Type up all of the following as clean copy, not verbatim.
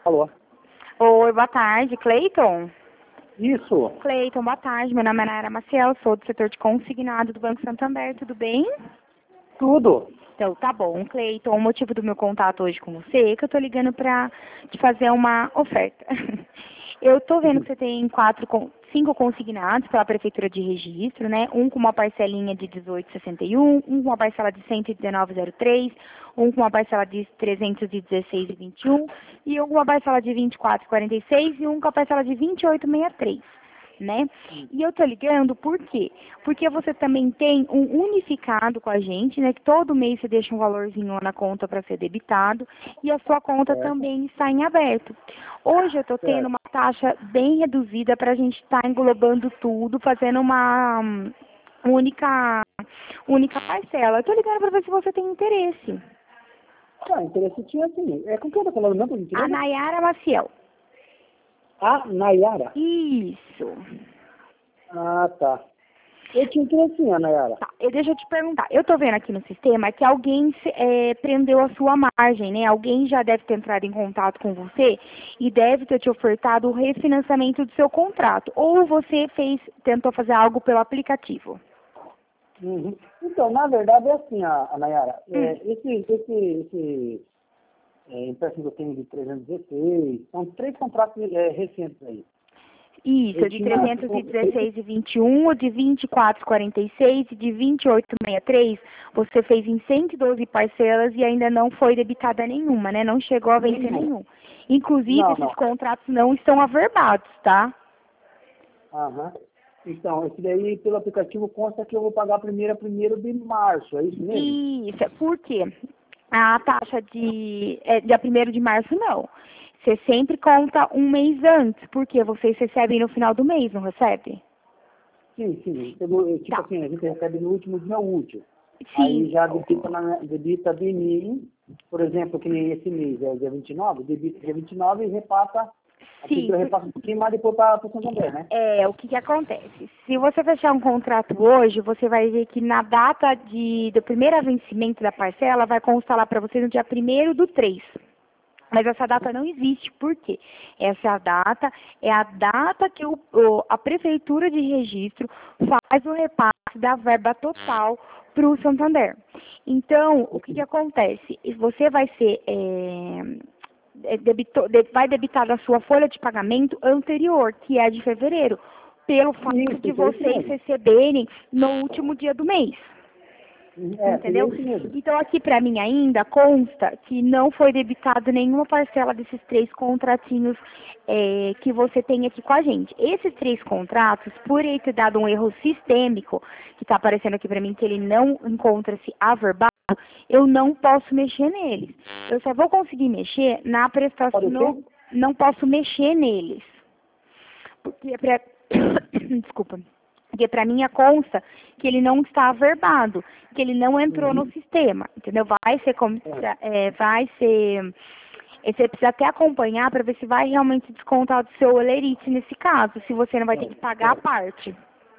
Alô? Oi, boa tarde, Cleiton? Isso. Cleiton, boa tarde. Meu nome é Nayara Maciel, sou do setor de consignado do Banco Santander, tudo bem? Tudo. Então, tá bom, Cleiton. O motivo do meu contato hoje com você é que eu tô ligando pra te fazer uma oferta. Eu tô vendo que você tem 5 consignados pela Prefeitura de Registro, né? Um com uma parcelinha de 18,61, um com uma parcela de 119,03, um com uma parcela de 316,21 e um com uma parcela de 24,46 e um com a parcela de 28,63. Né? E eu tô ligando por quê? Porque você também tem um unificado com a gente, né? Que todo mês você deixa um valorzinho lá na conta para ser debitado e a sua conta também está em aberto. Hoje eu tô tendo uma taxa bem reduzida para a gente estar englobando tudo, fazendo uma única parcela. Eu tô ligando para ver se você tem interesse. Ah, interesse tinha assim. Com quem eu tô falando mesmo, por gentileza? A Nayara Maciel. A Nayara. Isso. Ah, tá. Eu tinha interesse sim, a Nayara. Tá, deixa eu te perguntar. Eu tô vendo aqui no sistema que alguém prendeu a sua margem, né? Alguém já deve ter entrado em contato com você e deve ter te ofertado o refinanciamento do seu contrato. Ou você tentou fazer algo pelo aplicativo. Uhum. Então, na verdade é assim, a Nayara. Esse empréstimo que eu tenho de 316, são 3 contratos recentes aí. Isso, de 316,21, o de 24,46 e de 28,63, você fez em 112 parcelas e ainda não foi debitada nenhuma, né? Não chegou a vencer nenhum. Inclusive, esses contratos não estão averbados, tá? Aham. Então, esse daí, pelo aplicativo, consta que eu vou pagar primeiro a 1º de março, é isso mesmo? Isso, por quê? A taxa dia 1º de março, não. Você sempre conta um mês antes, porque vocês recebem no final do mês, não recebe? Sim. Tipo assim, a gente recebe no último dia útil. Sim. Aí já debita de mim, por exemplo, que nem esse mês, é o dia 29, debita dia 29 e repassa, Sim. eu repasso um pouquinho mais depois para o Santander, né? O que acontece? Se você fechar um contrato hoje, você vai ver que na data do primeiro vencimento da parcela, vai constar lá para você no dia 1º do 3. Mas essa data não existe, por quê? Essa data é a data que a Prefeitura de Registro faz o repasse da verba total para o Santander. Então, o que acontece? Você vai ser vai debitar da sua folha de pagamento anterior, que é de fevereiro, pelo fato de vocês receberem no último dia do mês. Entendeu? Então, aqui para mim ainda consta que não foi debitado nenhuma parcela desses 3 contratinhos que você tem aqui com a gente. Esses 3 contratos, por ele ter dado um erro sistêmico, que está aparecendo aqui para mim, que ele não encontra-se averbado, eu não posso mexer neles. Eu só vou conseguir mexer na prestação, não posso mexer neles. Porque desculpa. Porque para mim consta que ele não está averbado, que ele não entrou no sistema, entendeu? Você precisa até acompanhar para ver se vai realmente descontar do seu olerite nesse caso, se você não vai ter que pagar a parte.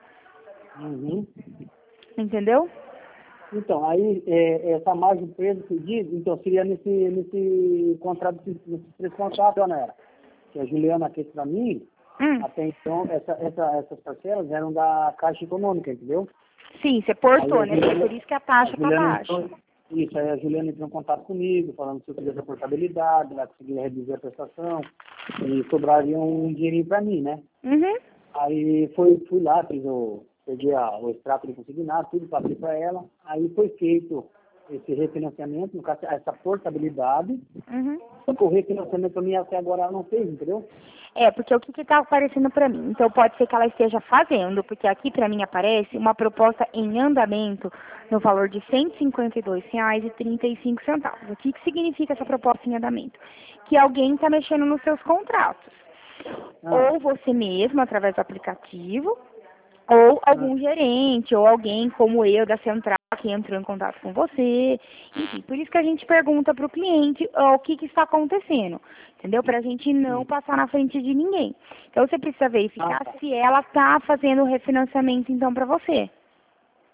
Entendeu? Então, aí, essa margem presa que diz, então seria nesse contrato, nesses 3 contratos, né? Que a Juliana fez para mim. Até então, essas parcelas eram da Caixa Econômica, entendeu? Sim, você portou, né? Por isso que a taxa está baixa. Isso, aí a Juliana entrou em contato comigo, falando se eu quisesse a portabilidade, ela conseguia reduzir a prestação, e sobraria um dinheirinho para mim, né? Aí fui lá, peguei o extrato de consignado, tudo, passei para ela, aí foi feito esse refinanciamento, no caso, essa portabilidade, só que o refinanciamento para mim até agora ela não fez, entendeu? Porque o que está aparecendo para mim? Então, pode ser que ela esteja fazendo, porque aqui para mim aparece uma proposta em andamento no valor de R$ 152,35. O que significa essa proposta em andamento? Que alguém está mexendo nos seus contratos. Ou você mesmo, através do aplicativo, ou algum gerente, ou alguém como eu da central que entrou em contato com você. Enfim, por isso que a gente pergunta para o cliente o que está acontecendo, entendeu? Para a gente não passar na frente de ninguém. Então, você precisa verificar se ela está fazendo o refinanciamento, então, para você.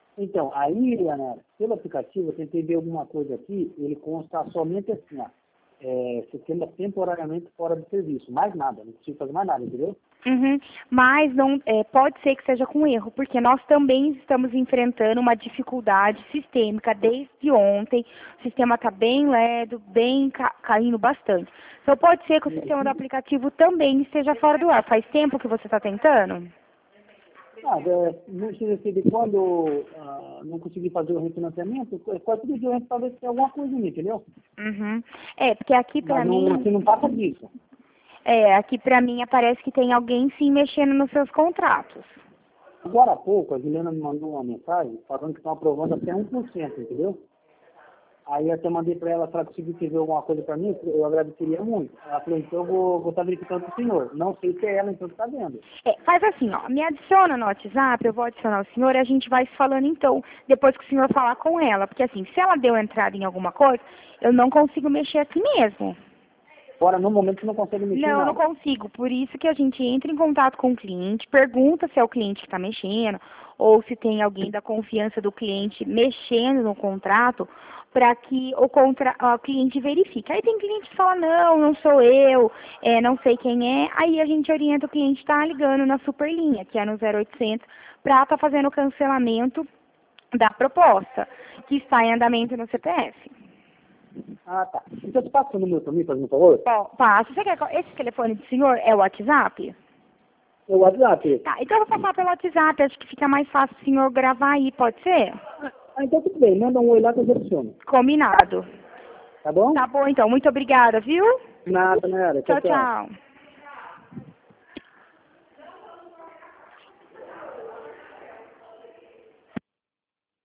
Então, aí, Leonardo, pelo aplicativo, eu tentei ver alguma coisa aqui, ele consta somente assim, ó. sistema temporariamente fora de serviço. Mais nada, não consigo fazer mais nada, entendeu? Mas não, pode ser que seja com erro, porque nós também estamos enfrentando uma dificuldade sistêmica desde ontem. O sistema está bem lento, bem caindo bastante. Então pode ser que o sistema do aplicativo também esteja fora do ar. Faz tempo que você está tentando? Não sei se de quando não consegui fazer o refinanciamento, quase todo dia talvez tenha alguma coisa ali, entendeu? Porque aqui para mim... Mas não passa disso. Aqui pra mim aparece que tem alguém sim mexendo nos seus contratos. Agora há pouco, a Juliana me mandou uma mensagem falando que estão aprovando até 1%, entendeu? Aí eu até mandei para ela, se ela conseguisse ver alguma coisa para mim, eu agradeceria muito. Ela falou, então eu vou estar verificando com o senhor. Não sei se é ela, então, que está vendo. Faz assim, me adiciona no WhatsApp, eu vou adicionar o senhor e a gente vai se falando então, depois que o senhor falar com ela. Porque assim, se ela deu entrada em alguma coisa, eu não consigo mexer assim mesmo. Agora, no momento, você não consegue mexer Não, nada. não consigo. Por isso que a gente entra em contato com o cliente, pergunta se é o cliente que está mexendo, ou se tem alguém da confiança do cliente mexendo no contrato, para que o cliente verifique. Aí tem cliente que fala, não sou eu, não sei quem é. Aí a gente orienta o cliente a estar ligando na Superlinha, que é no 0800, para estar fazendo o cancelamento da proposta, que está em andamento no CPF. Ah, tá. Então, você passa o número para mim, por favor? Passo. Você quer esse telefone do senhor é o WhatsApp? É o WhatsApp. Tá, então eu vou passar pelo WhatsApp, acho que fica mais fácil o senhor gravar aí, pode ser? Então tudo bem, manda um oi lá que eu seleciono. Combinado. Tá bom? Tá bom, então. Muito obrigada, viu? Nada, Nayara. Tchau, tchau.